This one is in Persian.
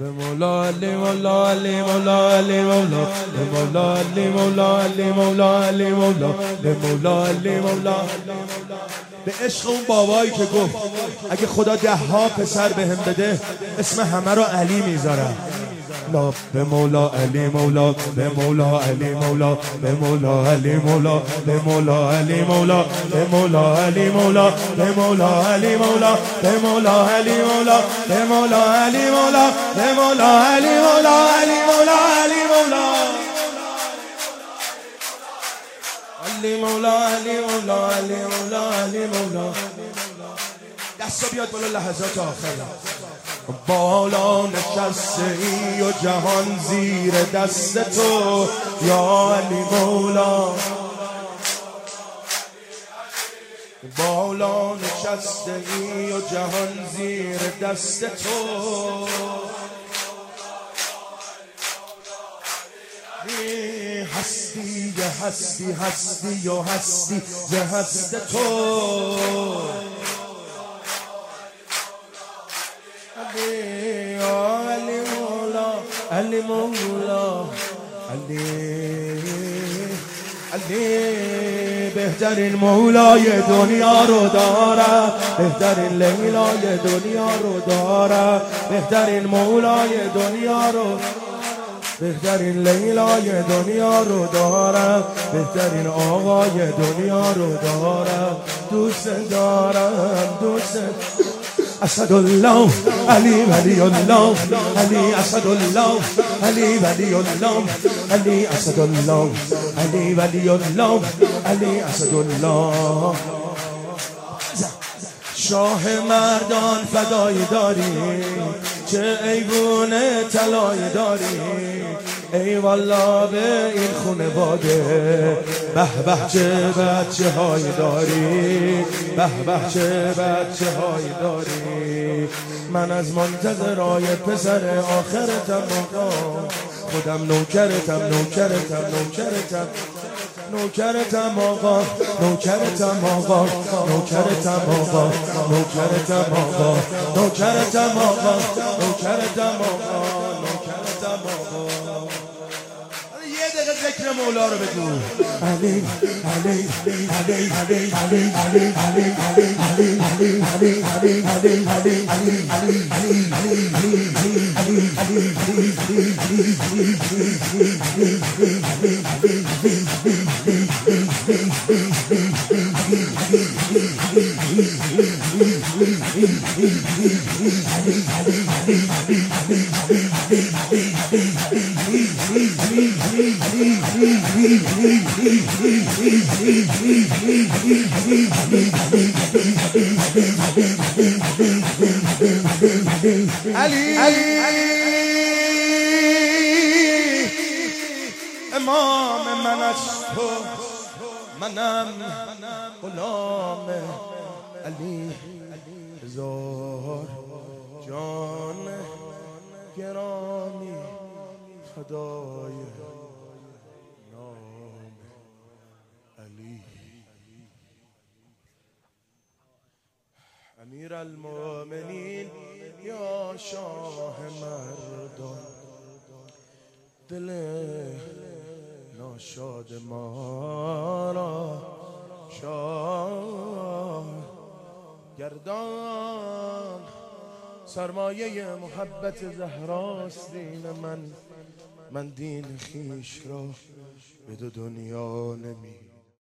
به مولا علی مولا علی مولا علی مولا به مولا علی مولا علی مولا علی مولا به مولا علی مولا. به عشق اون بابایی که گفت اگه خدا 10 پسر بهم بده اسم همه رو علی میذارم. لا به مولا علی مولا به مولا علی مولا به مولا علی مولا به مولا علی مولا به مولا علی مولا به مولا علی مولا به مولا علی مولا به مولا علی مولا به مولا علی مولا علی مولا علی مولا علی مولا علی مولا علی مولا علی مولا. دستا بیاد بالا لحظات آخر. بالا نشسته ای و جهان زیر دست تو یا علی مولا. بالا نشسته ای و جهان زیر دست تو هستی ز هستی هستی و هستی ز هست تو علی مولا علی مولا علی بهترین مولای دنیا رو داره، بهترین لیلای دنیا رو داره، بهترین مولای دنیا رو، بهترین لیلای دنیا رو دارم، بهترین آقای دنیا رو دارم، دوست دارم دوست. اسد الله علی ولی الله علی اسد الله علی ولی الله علی اسد الله علی ولی الله علی اسد الله. شاه مردان فدایی داری، چه ایوون طلایی داری، ای والا به این خونواده، به به چه بچه های داری، به به چه بچه های داری. من از منتظرای پسر آخرتم آقا، خودم نوکرتم نوکرتم نوکرتم نوکرتم آقا، نوکرتم آقا، نوکرتم آقا، نوکرتم آقا، نوکرتم آقا، نوکرتم آقا، نوکرتم آقا. یه دقیقه ذکر مولا رو بگو. علی علی علی علی علی علی علی علی علی علی علی علی علی علی امام من از تو، منم غلام علی. هزار جان گرامی فدای نام علی. امیر المؤمنین یا شاه مردان، دل ناشاد ما را شاه گردان. سرمایه محبت زهراست دین من دین خیش را به دنیا نمی